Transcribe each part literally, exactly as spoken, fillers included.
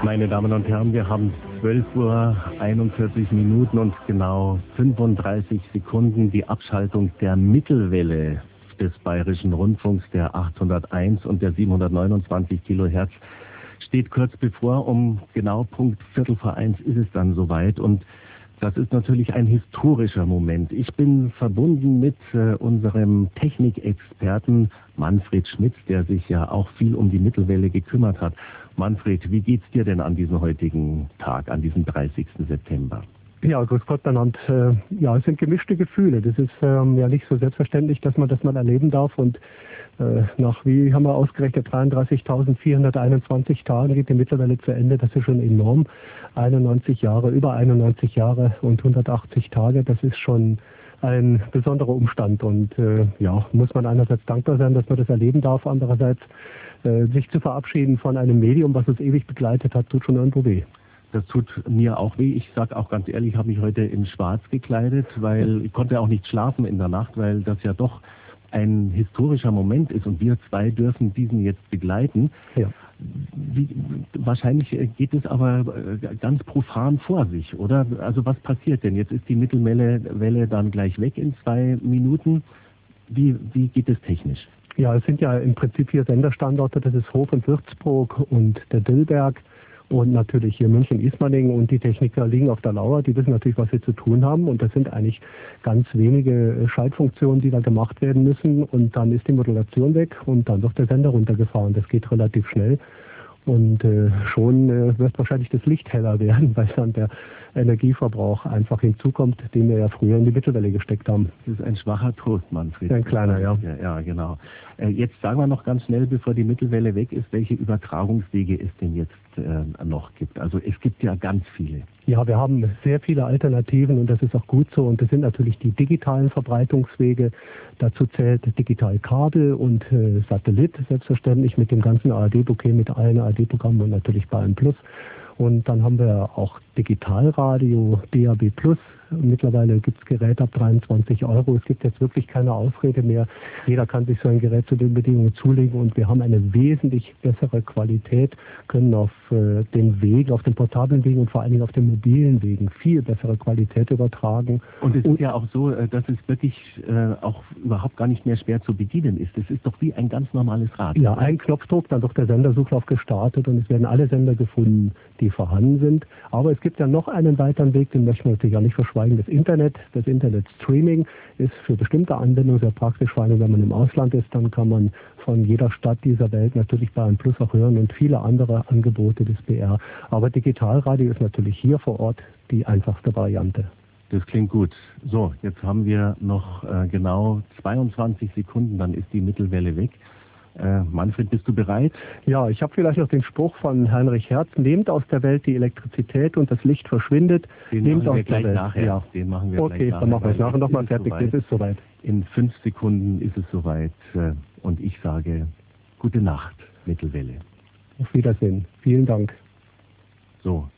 Meine Damen und Herren, wir haben zwölf Uhr einundvierzig Minuten und genau fünfunddreißig Sekunden. Die Abschaltung der Mittelwelle des Bayerischen Rundfunks, der achthunderteins und der siebenhundertneunundzwanzig Kilohertz, steht kurz bevor. Um genau Punkt Viertel vor eins ist es dann soweit. Und das ist natürlich ein historischer Moment. Ich bin verbunden mit äh, unserem Technikexperten Manfred Schmidt, der sich ja auch viel um die Mittelwelle gekümmert hat. Manfred, wie geht's dir denn an diesem heutigen Tag, an diesem dreißigsten September? Ja, grüß Gott, Bernhard. Äh, ja, es sind gemischte Gefühle. Das ist ähm, ja nicht so selbstverständlich, dass man das mal erleben darf. Und äh, nach, wie haben wir ausgerechnet, dreiunddreißigtausendvierhunderteinundzwanzig Tagen geht die Mittelwelle zu Ende. Das ist schon enorm. einundneunzig Jahre, über einundneunzig Jahre und hundertachtzig Tage, das ist schon ein besonderer Umstand. Und äh, ja, muss man einerseits dankbar sein, dass man das erleben darf. Andererseits äh, sich zu verabschieden von einem Medium, was uns ewig begleitet hat, tut schon irgendwo weh. Das tut mir auch weh. Ich sage auch ganz ehrlich, ich habe mich heute in Schwarz gekleidet, weil ich konnte auch nicht schlafen in der Nacht, weil das ja doch ein historischer Moment ist und wir zwei dürfen diesen jetzt begleiten. Ja. Wie, wahrscheinlich geht es aber ganz profan vor sich, oder? Also was passiert denn? Jetzt ist die Mittelwelle Welle dann gleich weg in zwei Minuten. Wie, wie geht es technisch? Ja, es sind ja im Prinzip vier Senderstandorte. Das ist Hof und Würzburg und der Dillberg. Und natürlich hier München-Ismaning, und die Techniker liegen auf der Lauer, die wissen natürlich, was sie zu tun haben, und das sind eigentlich ganz wenige Schaltfunktionen, die da gemacht werden müssen, und dann ist die Modulation weg und dann wird der Sender runtergefahren. Das geht relativ schnell und äh, schon äh, wird wahrscheinlich das Licht heller werden, weil dann der Energieverbrauch einfach hinzukommt, den wir ja früher in die Mittelwelle gesteckt haben. Das ist ein schwacher Trost, Manfred. Ein kleiner, ja. Ja, ja, genau. Äh, jetzt sagen wir noch ganz schnell, bevor die Mittelwelle weg ist, welche Übertragungswege es denn jetzt äh, noch gibt. Also es gibt ja ganz viele. Ja, wir haben sehr viele Alternativen und das ist auch gut so. Und das sind natürlich die digitalen Verbreitungswege. Dazu zählt Digitalkabel und äh, Satellit, selbstverständlich mit dem ganzen A R D-Bouquet, mit allen A R D-Programmen und natürlich Bayern Plus. Und dann haben wir auch Digitalradio, D A B Plus. Mittlerweile gibt es Geräte ab dreiundzwanzig Euro. Es gibt jetzt wirklich keine Ausrede mehr. Jeder kann sich so ein Gerät zu den Bedingungen zulegen und wir haben eine wesentlich bessere Qualität, können auf äh, den Wegen, auf den portablen Wegen und vor allen Dingen auf den mobilen Wegen viel bessere Qualität übertragen. Und es ist ja auch so, dass es wirklich äh, auch überhaupt gar nicht mehr schwer zu bedienen ist. Es ist doch wie ein ganz normales Radio. Ja, ein Knopfdruck, dann wird der Sendersuchlauf gestartet und es werden alle Sender gefunden, die vorhanden sind. Aber es gibt ja noch einen weiteren Weg, den möchten wir natürlich auch nicht verschweigen. Das Internet, das Internet-Streaming ist für bestimmte Anwendungen sehr praktisch, vor allem wenn man im Ausland ist, dann kann man von jeder Stadt dieser Welt natürlich Bayern Plus auch hören und viele andere Angebote des B R. Aber Digitalradio ist natürlich hier vor Ort die einfachste Variante. Das klingt gut. So, jetzt haben wir noch äh, genau zweiundzwanzig Sekunden, dann ist die Mittelwelle weg. Äh, Manfred, bist du bereit? Ja, ich habe vielleicht noch den Spruch von Heinrich Hertz: Nehmt aus der Welt die Elektrizität und das Licht verschwindet. Den Nehmt machen wir aus gleich der Welt. nachher. Ja. Den machen wir okay, gleich nachher. dann machen wir es nachher nochmal ist fertig. Soweit. Es ist soweit. In fünf Sekunden ist es soweit. Äh, und ich sage, gute Nacht, Mittelwelle. Auf Wiedersehen. Vielen Dank. So.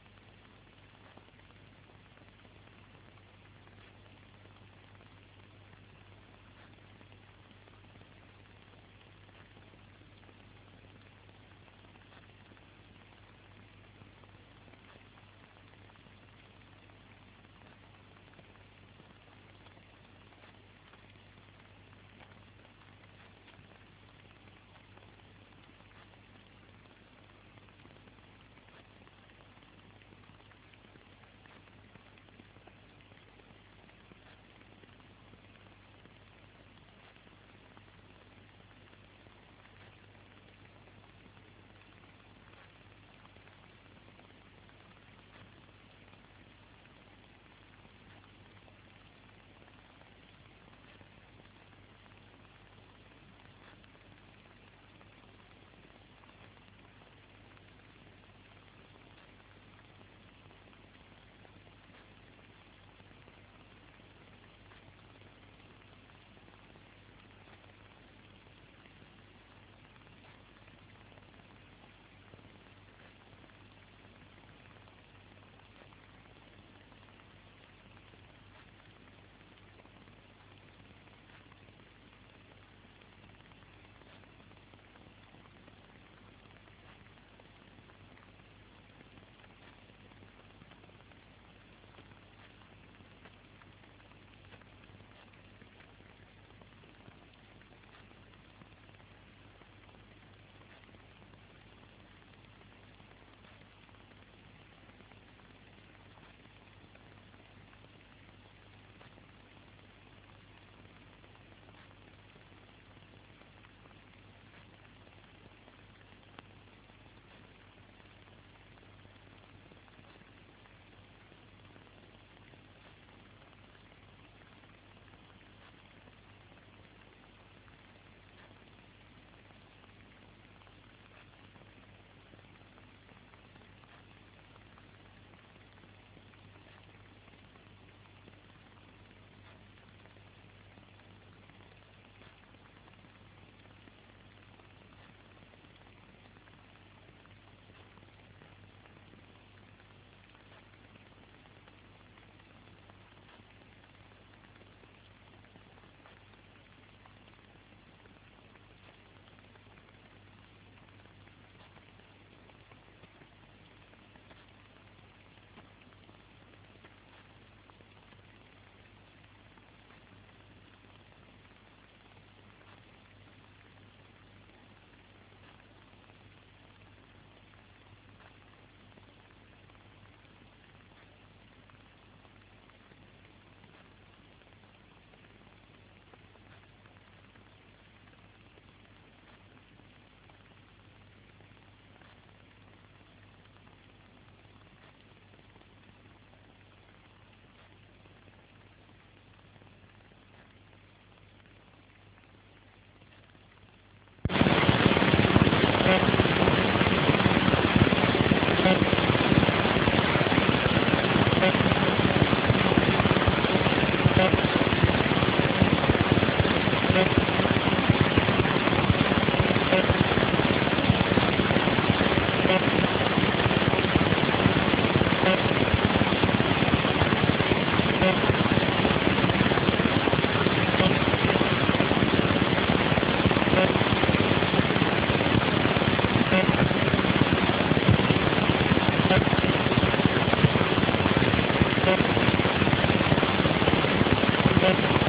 Thank you.